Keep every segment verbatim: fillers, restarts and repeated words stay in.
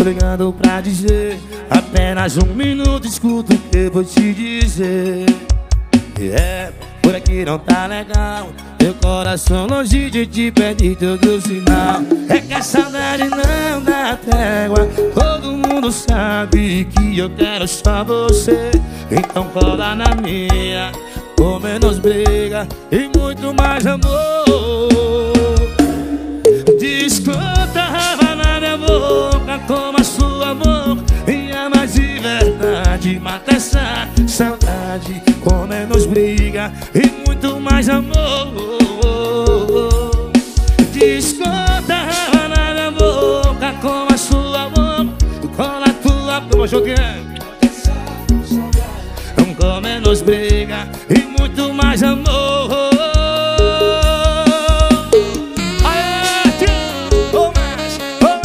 tô ligando pra dizer, apenas um minuto, escuta o que eu vou te dizer. É, por aqui não tá legal, meu coração longe de ti, perde todo sinal. É que a saudade não dá trégua, todo mundo sabe que eu quero só você. Então cola na minha, com menos briga e muito mais amor. Desconta a raiva na minha boca, como a sua boca, e ama de verdade. Mata essa saudade, com menos briga e muito mais amor. Desconta a raiva na minha boca, como a sua boca, com a tua boca, com menos briga e muito mais amor. Aê, tio, oh, mas, oh,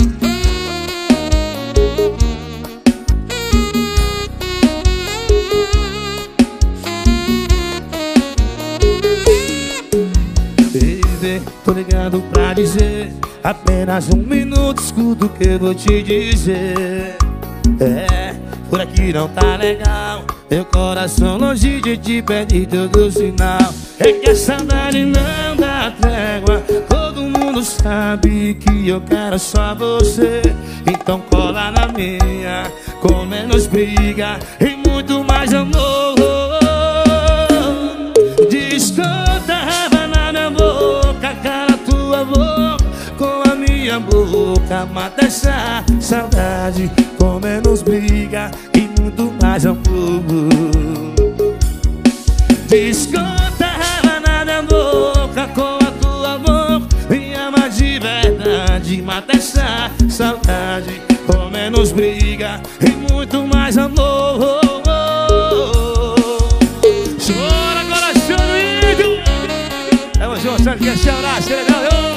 baby, tô ligado pra dizer, apenas um minuto, escuta o que eu vou te dizer. É, por aqui não tá legal, meu coração longe de ti, perde todo sinal. É que a saudade não dá trégua, todo mundo sabe que eu quero só você. Então cola na minha, com menos briga e muito mais amor. Desconta a raiva na minha boca, cara tua boca, com a minha boca. Mata essa saudade, com menos briga e muito mais amor. Desconta a raiva na minha boca, com a tua boca, me ama de verdade. Mata essa saudade, com menos briga e muito mais amor. Chora, coração do índio. É o João Santos, que é Ceará, que legal, eu.